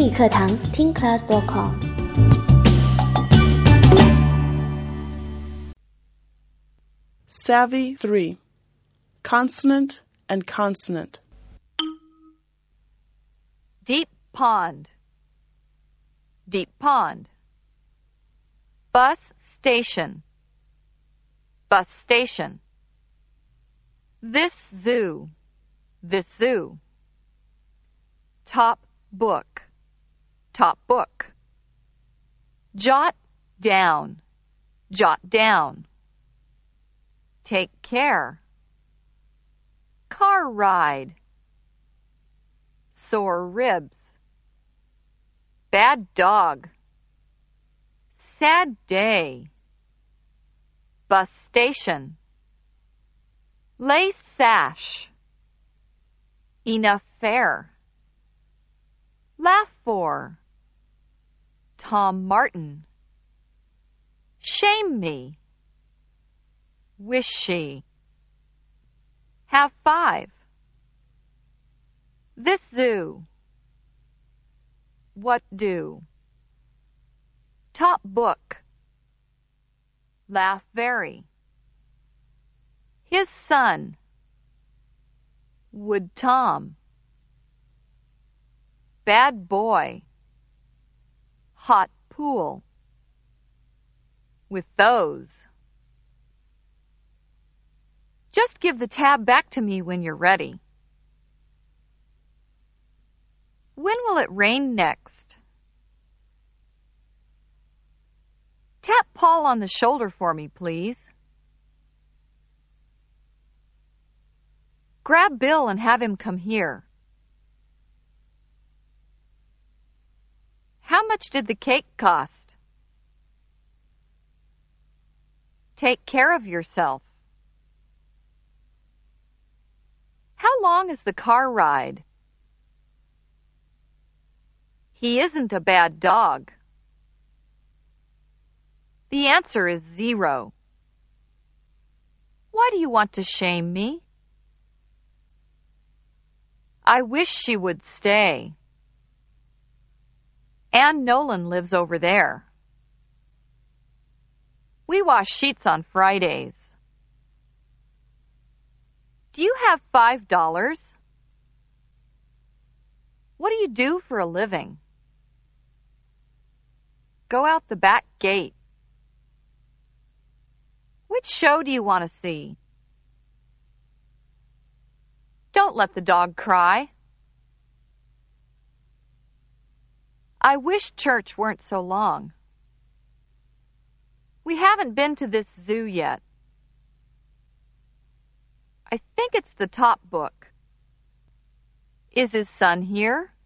英语课堂听 class.com。 Savvy 3. Consonant and consonant. Deep pond. Deep pond. Bus station. Bus station. This zoo. This zoo. Top book. Top book. Jot down. Jot down. Take care. Car ride. Sore ribs. Bad dog. Sad day. Bus station. Lace sash. Enough fare. Laugh for. Tom Martin. Shame me. Wish she. Have 5. This zoo. What do? Top book. Laugh very. His son. Would Tom. Bad boy. Hot pool. With those. Just give the tab back to me when you're ready. When will it rain next? Tap Paul on the shoulder for me, please. Grab Bill and have him come here. How much did the cake cost? Take care of yourself. How long is the car ride? He isn't a bad dog. The answer is 0. Why do you want to shame me? I wish she would stay. Ann Nolan lives over there. We wash sheets on Fridays. Do you have $5? What do you do for a living? Go out the back gate. Which show do you want to see? Don't let the dog cry. I wish church weren't so long. We haven't been to this zoo yet. I think it's the top book. Is his son here?